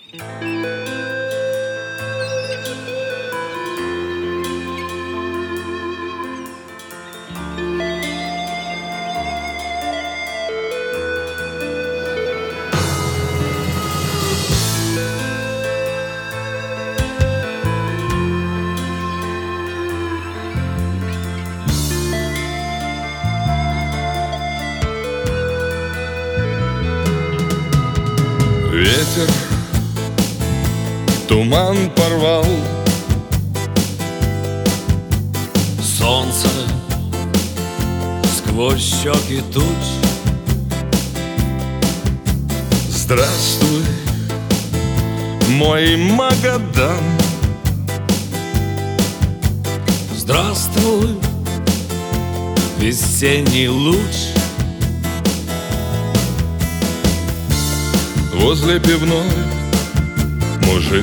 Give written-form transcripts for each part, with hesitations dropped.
Ветер туман порвал, солнце сквозь щеки туч. Здравствуй, мой Магадан. Здравствуй, весенний луч. Возле пивной мужик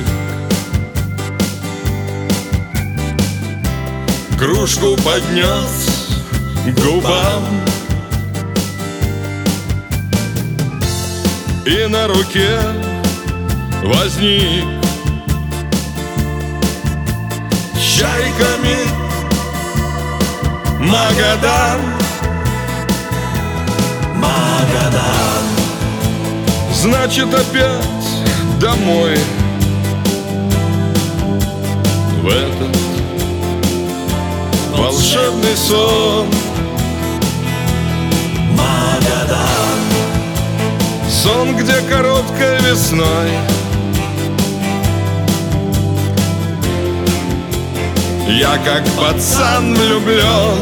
кружку поднес к губам, и на руке возник чайками Магадан. Магадан. Значит, опять домой, в этот волшебный сон. Магадан. Сон, где короткой весной я как пацан влюблен.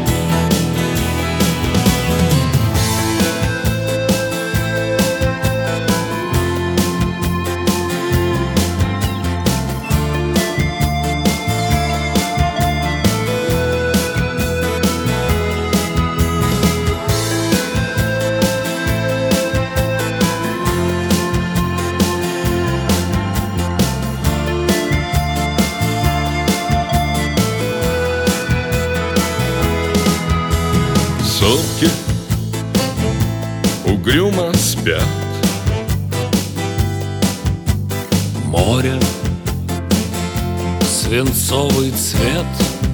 Сопки угрюмо спят, Море, свинцовый цвет.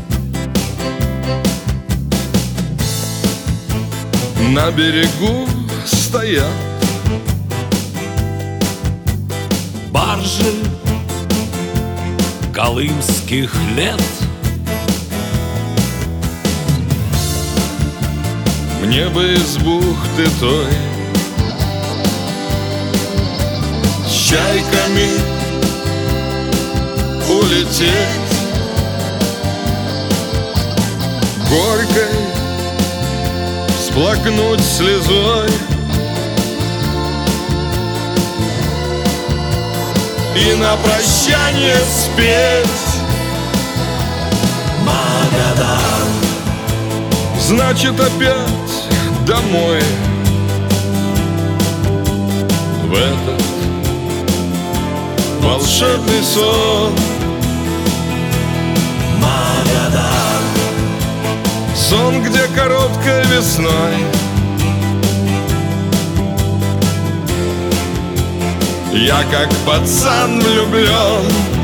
на берегу стоят Баржи колымских лет. мне бы из бухты той с чайками улететь, горькой всплакнуть слезой и на прощание спеть Магадан. значит, опять домой, в этот волшебный сон. Магадан. Сон, где короткой весной я как пацан влюблен.